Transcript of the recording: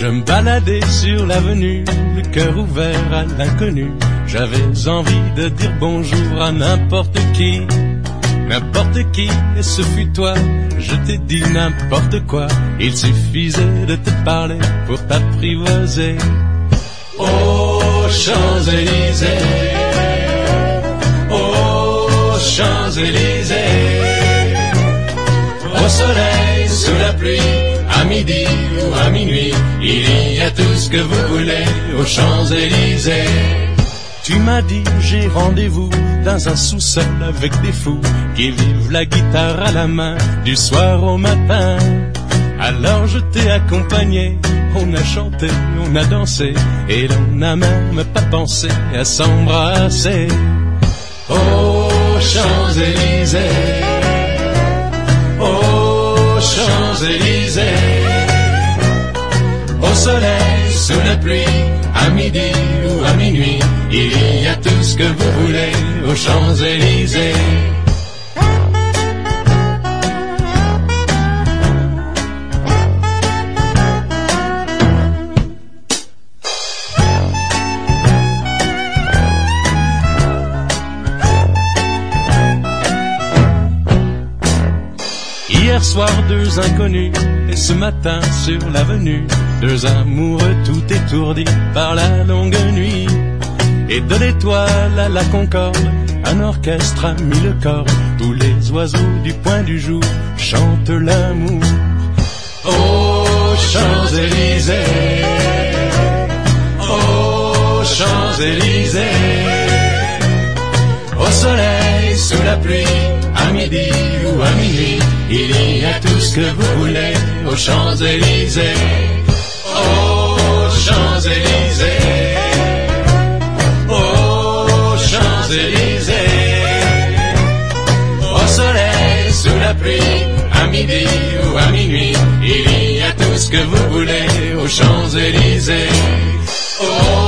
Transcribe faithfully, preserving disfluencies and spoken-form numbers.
Je me baladais sur l'avenue, le cœur ouvert à l'inconnu. J'avais envie de dire bonjour à n'importe qui, n'importe qui, et ce fut toi. Je t'ai dit n'importe quoi, il suffisait de te parler pour t'apprivoiser. Aux Champs-Élysées, aux Champs-Élysées, au soleil, sous la pluie, à midi ou à minuit, il y a tout ce que vous voulez aux Champs-Élysées. Tu m'as dit j'ai rendez-vous dans un sous-sol avec des fous qui vivent la guitare à la main du soir au matin. Alors je t'ai accompagné, on a chanté, on a dansé et l'on n'a même pas pensé à s'embrasser. Aux Champs-Élysées, aux Champs-Élysées, au soleil, sous la pluie, à midi ou à minuit, il y a tout ce que vous voulez aux Champs-Élysées. Hier soir, deux inconnus, et ce matin sur l'avenue, deux amoureux tout étourdis par la longue nuit. Et de l'étoile à la Concorde, un orchestre a mis le corps, tous les oiseaux du point du jour chantent l'amour. Aux Champs-Élysées, aux Champs-Élysées, au soleil, sous la pluie, à midi ou à minuit, il y a tout ce que vous voulez aux Champs-Élysées. Aux Champs-Élysées, aux Champs-Élysées, au soleil, sous la pluie, à midi ou à minuit, il y a tout ce que vous voulez aux Champs-Élysées. Oh,